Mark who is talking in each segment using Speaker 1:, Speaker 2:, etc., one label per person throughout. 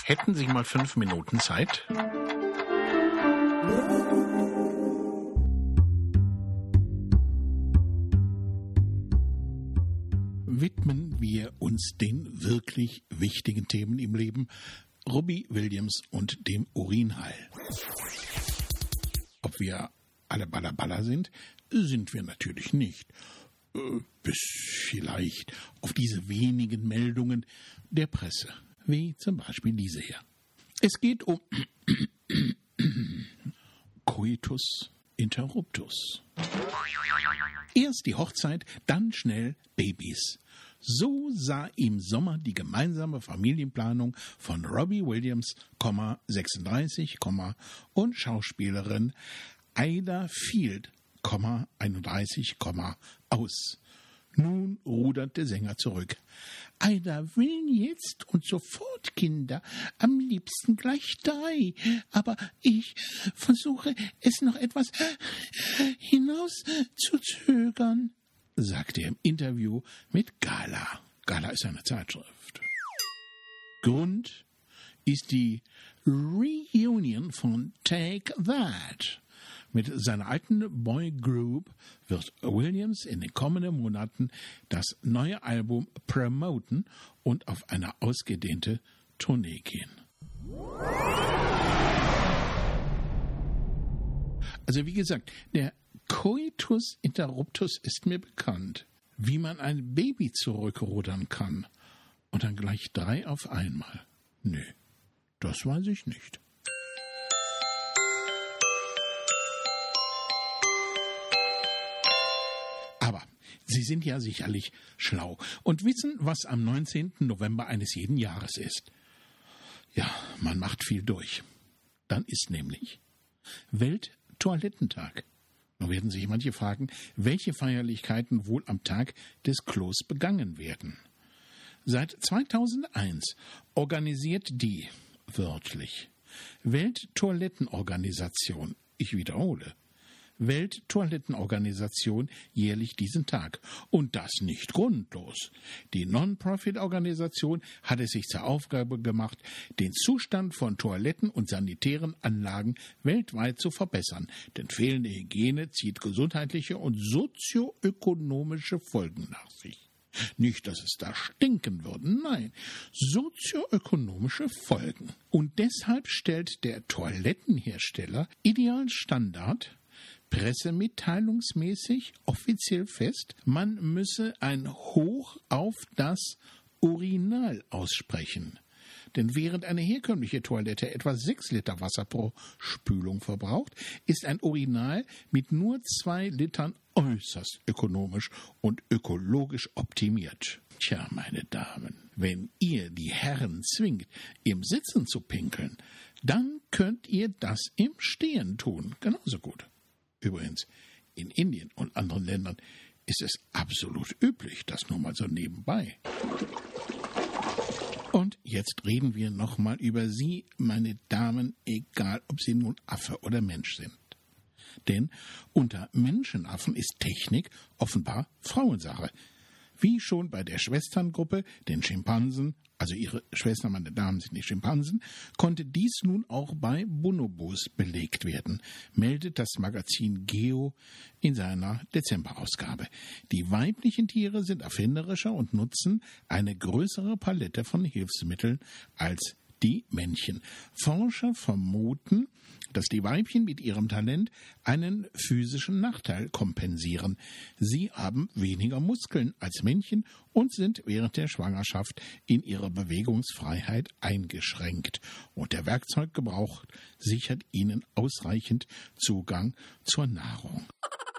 Speaker 1: Hätten Sie mal 5 Minuten Zeit? Widmen wir uns den wirklich wichtigen Themen im Leben, Robbie Williams und dem Urinhall. Ob wir alle Balla sind, sind wir natürlich nicht. Bis vielleicht auf diese wenigen Meldungen der Presse, wie zum Beispiel diese hier. Es geht um Coitus interruptus. Erst die Hochzeit, dann schnell Babys. So sah im Sommer die gemeinsame Familienplanung von Robbie Williams, 36, und Schauspielerin Ida Field, 31, aus. Nun rudert der Sänger zurück. Ida will jetzt und sofort Kinder, am liebsten gleich 3, aber ich versuche es noch etwas hinauszuzögern, sagte er im Interview mit Gala. Gala ist eine Zeitschrift. Grund ist die Reunion von Take That. Mit seiner alten Boygroup wird Williams in den kommenden Monaten das neue Album promoten und auf eine ausgedehnte Tournee gehen. Also wie gesagt, der Coitus interruptus ist mir bekannt. Wie man ein Baby zurückrudern kann und dann gleich 3 auf einmal. Nö, das weiß ich nicht. Aber Sie sind ja sicherlich schlau und wissen, was am 19. November eines jeden Jahres ist. Ja, man macht viel durch. Dann ist nämlich Welttoilettentag. Nun werden sich manche fragen, welche Feierlichkeiten wohl am Tag des Klos begangen werden. Seit 2001 organisiert die, wörtlich, Welttoilettenorganisation, ich wiederhole, Welttoilettenorganisation jährlich diesen Tag. Und das nicht grundlos. Die Non-Profit-Organisation hat es sich zur Aufgabe gemacht, den Zustand von Toiletten und sanitären Anlagen weltweit zu verbessern. Denn fehlende Hygiene zieht gesundheitliche und sozioökonomische Folgen nach sich. Nicht, dass es da stinken würde, nein, sozioökonomische Folgen. Und deshalb stellt der Toilettenhersteller Ideal Standard pressemitteilungsmäßig offiziell fest, man müsse ein Hoch auf das Urinal aussprechen. Denn während eine herkömmliche Toilette etwa 6 Liter Wasser pro Spülung verbraucht, ist ein Urinal mit nur 2 Litern äußerst ökonomisch und ökologisch optimiert. Tja, meine Damen, wenn ihr die Herren zwingt, im Sitzen zu pinkeln, dann könnt ihr das im Stehen tun. Genauso gut. Übrigens, in Indien und anderen Ländern ist es absolut üblich, das nur mal so nebenbei. Und jetzt reden wir nochmal über Sie, meine Damen, egal ob Sie nun Affe oder Mensch sind. Denn unter Menschenaffen ist Technik offenbar Frauensache. Wie schon bei der Schwesterngruppe, den Schimpansen, also ihre Schwestern, meine Damen, sind nicht Schimpansen, konnte dies nun auch bei Bonobos belegt werden, meldet das Magazin Geo in seiner Dezemberausgabe. Die weiblichen Tiere sind erfinderischer und nutzen eine größere Palette von Hilfsmitteln als die Männchen. Forscher vermuten, dass die Weibchen mit ihrem Talent einen physischen Nachteil kompensieren. Sie haben weniger Muskeln als Männchen und sind während der Schwangerschaft in ihrer Bewegungsfreiheit eingeschränkt. Und der Werkzeuggebrauch sichert ihnen ausreichend Zugang zur Nahrung.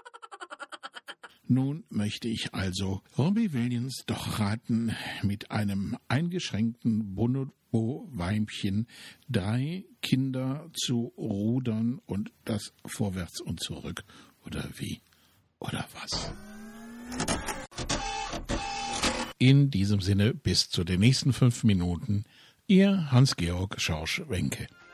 Speaker 1: Nun möchte ich also Robbie Williams doch raten, mit einem eingeschränkten Bonobo-Weibchen 3 Kinder zu rudern und das vorwärts und zurück. Oder wie? Oder was? In diesem Sinne bis zu den nächsten 5 Minuten. Ihr Hans-Georg Schorsch-Wenke.